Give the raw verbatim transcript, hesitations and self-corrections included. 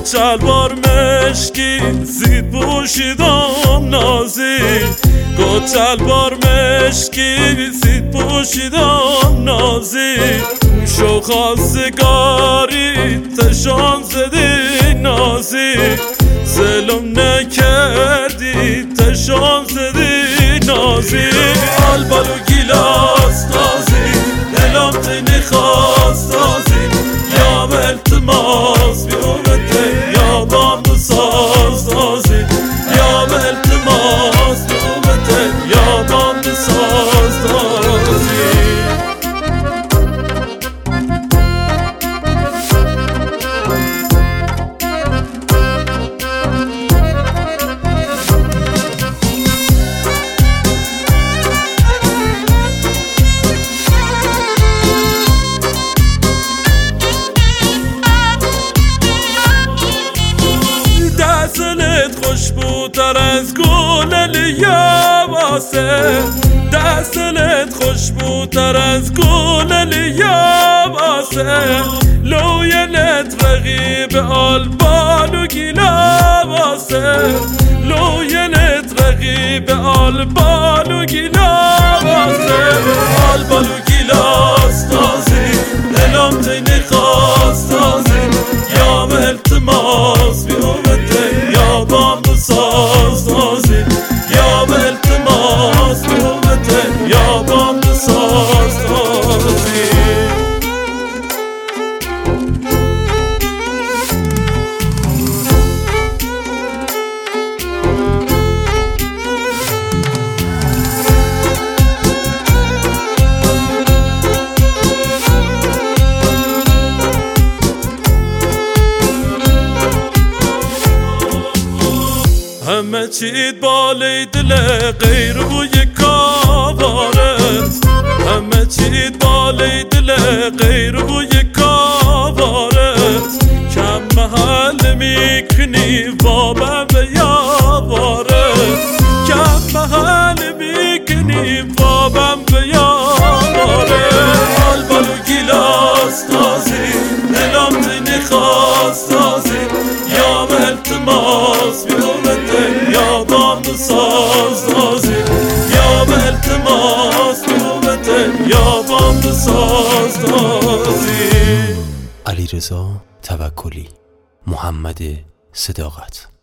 چلوار مشکی زید پوشیدم نازی گو چلوار مشکی زید پوشیدم نازی شو خواستگاری تشان زدی نازی ظلم نکردی تشان زدی نازی البالو گیلاس نازی دلم تینی خواست نازی یا التماس بیومته یا بام بساز نازی یا التماس بیومته یا بام بساز نازی دستت خوشبوتر از گل لیواسه دستت خوشبوتر از گل لیواسه لوینت رقیب آلبالو گیلاواسه لوینت رقیب آلبالو گیلاواسه آلبالو گیلاس نازی دلم تینی خواست نازی یا التماس بیومته یا بام بساز نازی یا التماس بیومته یا بام بساز نازی همه چیت بالای دل غیر بوی کاوارت همه چیت بالای دل غیر بوی کاوارت کم محل میکنی بابم به یاوارت کم محل میکنی بابم به یاوارت البالو گیلاس نازی دلم تینی خواست نازی یا التماس بیومته یا بام بساز نازی یا التماس بیومته یا بام بساز نازی. علیرضا توکلی، محمد صداقت.